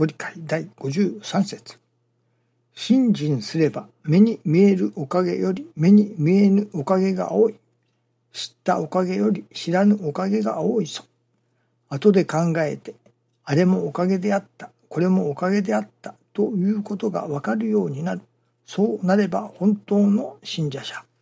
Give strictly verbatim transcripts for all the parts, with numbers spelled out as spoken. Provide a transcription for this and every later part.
ご理解だいごじゅうさん節。信心すれば目に見えるおかげより目に見えぬおかげが多い。知ったおかげより知らぬおかげが多いぞ。後で考えて、あれもおかげであった、これもおかげであったということがわかるようになる。そうなれば本当の信者者。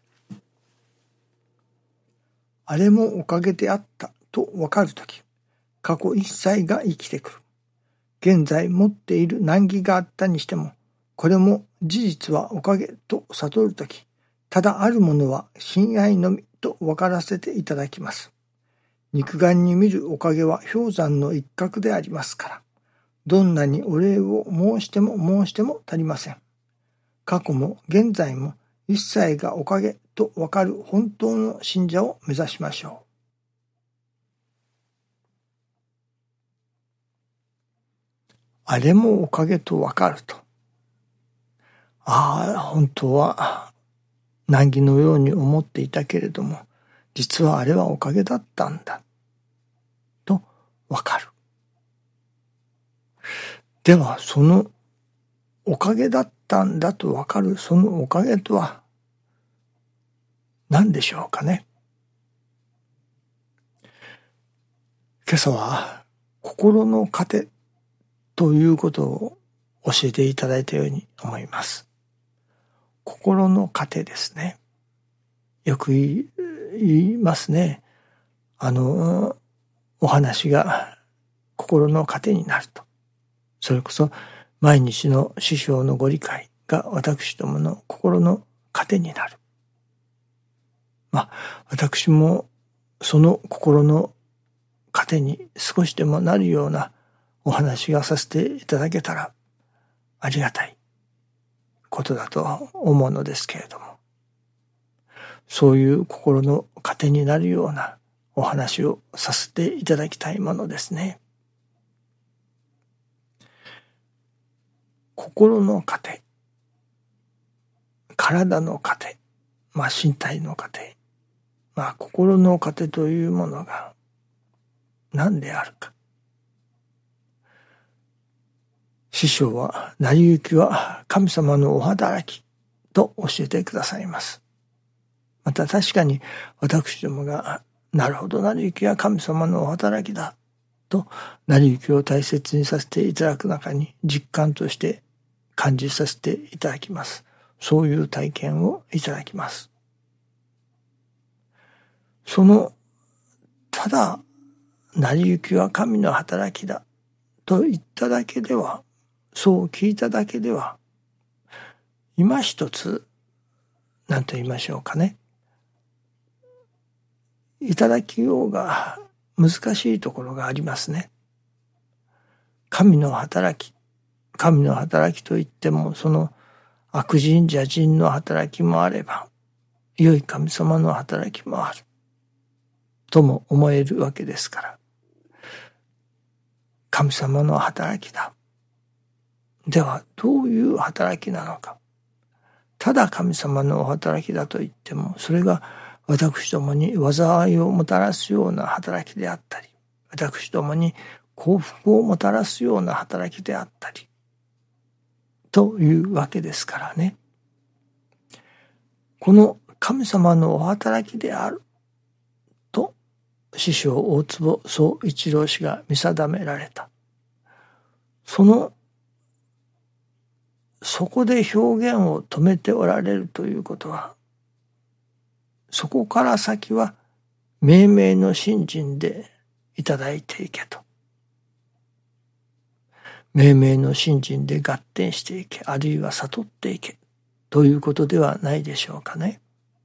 あれもおかげであったとわかるとき、過去一切が生きてくる。現在持っている難儀があったにしても、これも事実はおかげと悟るとき、ただあるものは親愛のみと分からせていただきます。肉眼に見るおかげは氷山の一角でありますから、どんなにお礼を申しても申しても足りません。過去も現在も一切がおかげと分かる本当の信者を目指しましょう。あれもおかげと分かると。ああ、本当は難儀のように思っていたけれども、実はあれはおかげだったんだと分かる。ではそのおかげだったんだと分かるそのおかげとは何でしょうかね。今朝は心の糧ということを教えていただいたように思います。心の糧ですね。よく言いますね。あのお話が心の糧になると。それこそ毎日の師匠のご理解が私どもの心の糧になる。まあ私もその心の糧に少しでもなるようなお話がさせていただけたらありがたいことだと思うのですけれども、そういう心の糧になるようなお話をさせていただきたいものですね。心の糧、体の糧、まあ身体の糧、まあ心の糧というものが何であるか。師匠は成り行きは神様のお働きと教えてくださいます。また確かに私どもがなるほど成り行きは神様のお働きだと成り行きを大切にさせていただく中に実感として感じさせていただきます。そういう体験をいただきます。そのただ成り行きは神の働きだと言っただけでは、そう聞いただけでは今一つ何と言いましょうかね、いただきようが難しいところがありますね。神の働き、神の働きといってもその悪人邪人の働きもあれば、良い神様の働きもあるとも思えるわけですから、神様の働きだ。ではどういう働きなのか。ただ神様のお働きだと言っても、それが私どもに災いをもたらすような働きであったり、私どもに幸福をもたらすような働きであったりというわけですからね。この神様のお働きであると師匠大坪宗一郎氏が見定められた。そのそこで表現を止めておられるということは、そこから先は命名の信心でいただいていけと。命名の信心で合点していけ、あるいは悟っていけということではないでしょうかね。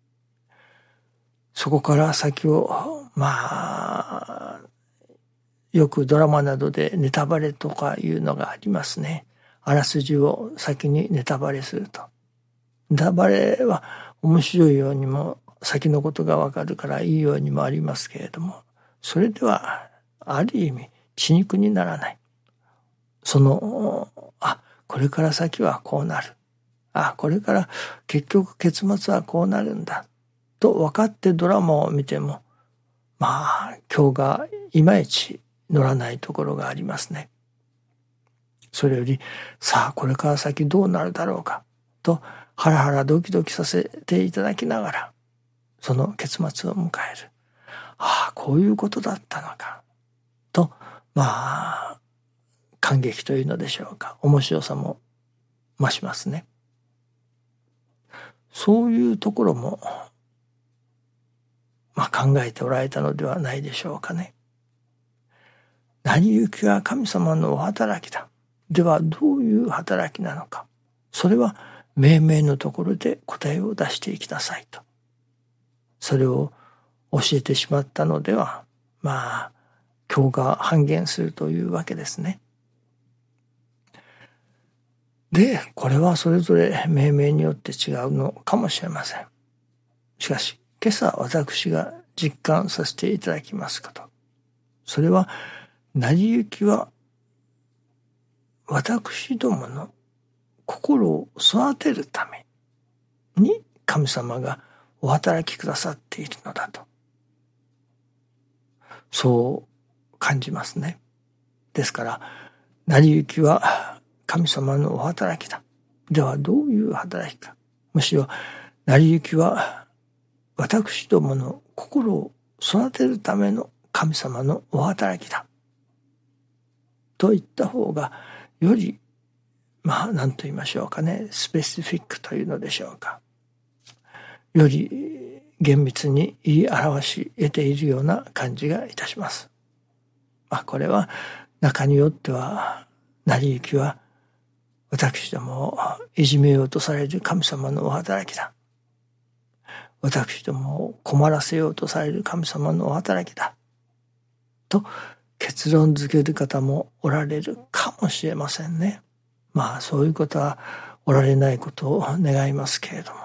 そこから先を、まあ、よくドラマなどでネタバレとかいうのがありますね。あらすじを先にネタバレすると。ネタバレは面白いようにも先のことがわかるからいいようにもありますけれども、それではある意味血肉にならない。その、あ、これから先はこうなる。あ、これから結局結末はこうなるんだ。と分かってドラマを見ても、まあ今日がいまいち乗らないところがありますね。 それより、さあこれから先どうなるだろうかとハラハラドキドキさせていただきながら、その結末を迎える。ああ、こういうことだったのかと、まあ感激というのでしょうか、面白さも増しますね。そういうところも、まあ、考えておられたのではないでしょうかね。成り行きは神様のお働きだ。ではどういう働きなのか。それは命名のところで答えを出していきなさいと。それを教えてしまったのでは、まあ教が半減するというわけですね。で、これはそれぞれ命名によって違うのかもしれません。しかし、今朝私が実感させていただきますこと。それは、成り行きは私どもの心を育てるために神様がお働きくださっているのだと。そう感じますね。ですから、成り行きは神様のお働きだ。ではどういう働きか。むしろ、成り行きは私どもの心を育てるための神様のお働きだ。と言った方が、より、まあ、何と言いましょうかね、スペシフィックというのでしょうか。より厳密に言い表し得ているような感じがいたします。まあ、これは中によっては、成り行きは私どもをいじめようとされる神様のお働きだ。私どもを困らせようとされる神様のお働きだ。と結論付ける方もおられるかもしれませんね。まあそういうことはおられないことを願いますけれども。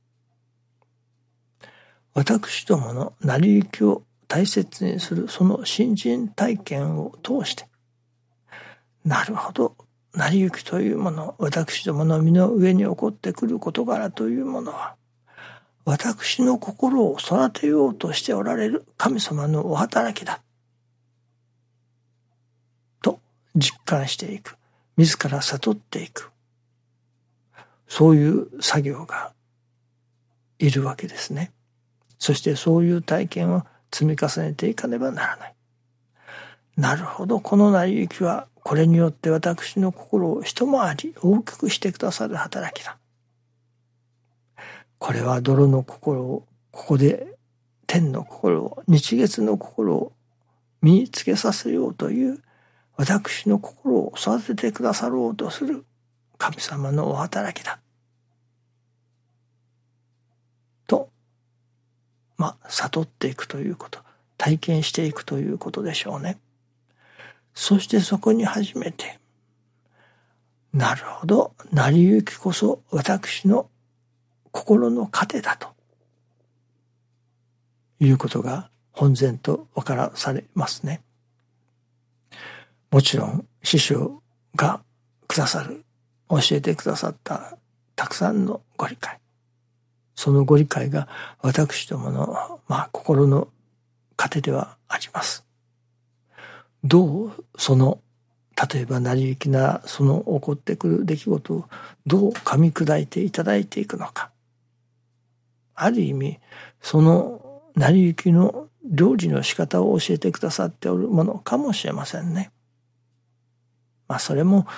私どもの成り行きを大切にするその信心体験を通して、なるほど、成り行きというもの、私どもの身の上に起こってくる事柄というものは、私の心を育てようとしておられる神様のお働きだ。と実感していく。自ら悟っていく。そういう作業がいるわけですね。そしてそういう体験を積み重ねていかねばならない。なるほど、この成り行きはこれによって私の心を一回り大きくしてくださる働きだ。これは泥の心を、ここで天の心を、日月の心を身につけさせようという私の心を育ててくださろうとする神様のお働きだ。と、まあ、悟っていくということ、体験していくということでしょうね。そしてそこに初めて、なるほど、成り行きこそ私の心の糧だということが本然と分からされますね。もちろん師匠がくださる、教えてくださったたくさんのご理解、そのご理解が私どもの、まあ、心の糧ではあります。どうその例えば成り行きなその起こってくる出来事をどう噛み砕いていただいていくのか。ある意味その成り行きの料理の仕方を教えてくださっておるものかもしれませんね。まあそれも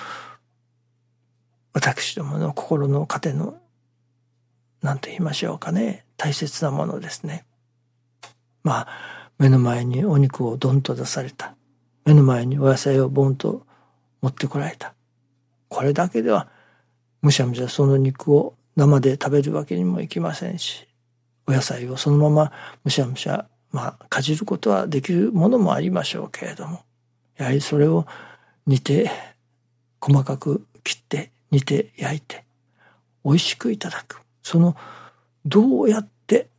私どもの心の糧の何と言いましょうかね、大切なものですね。まあ目の前にお肉をドンと出された、目の前にお野菜をボンと持ってこられた、これだけではむしゃむしゃその肉を生で食べるわけにもいきませんし、お野菜をそのままむしゃむしゃまあかじることはできるものもありましょうけれども、やはりそれを煮て細かく切って煮て焼いて美味しくいただく、そのどうやって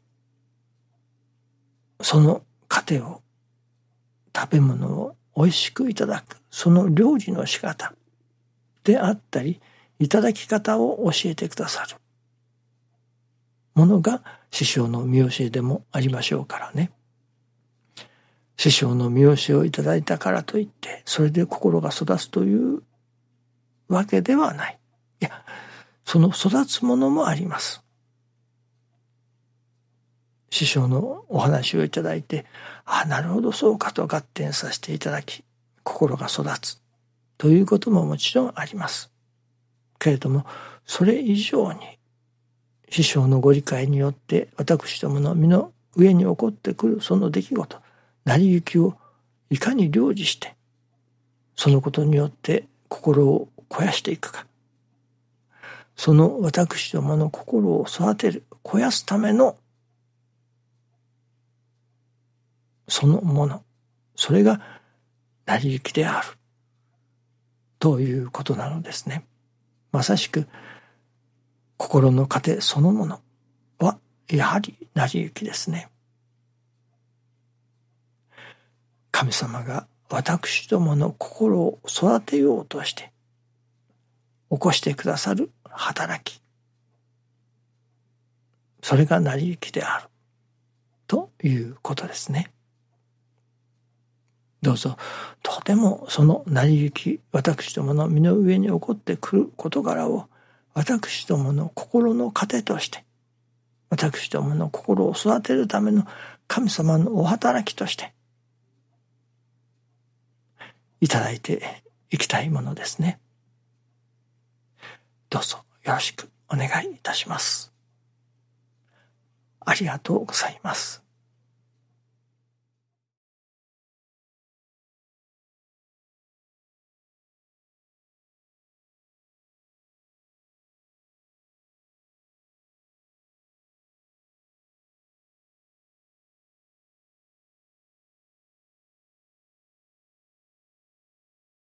その糧を、食べ物を美味しくいただく、その料理の仕方であったりいただき方を教えてくださるものが師匠の見教えでもありましょうからね。師匠の見教えをいただいたからといってそれで心が育つというわけではない。いや、その育つものもあります。師匠のお話をいただいて、あ、なるほどそうかと合点させていただき、心が育つということももちろんあります。けれども、それ以上に師匠のご理解によって私どもの身の上に起こってくるその出来事、成り行きをいかに領事して、そのことによって心を肥やしていくか。その私どもの心を育てる、肥やすためのそのもの、それが成り行きであるということなのですね。まさしく心の糧そのものはやはり成り行きですね。神様が私どもの心を育てようとして起こしてくださる働き、それが成り行きであるということですね。どうぞとてもその成り行き、私どもの身の上に起こってくる事柄を私どもの心の糧として、私どもの心を育てるための神様のお働きとしていただいていきたいものですね。どうぞよろしくお願いいたします。ありがとうございます。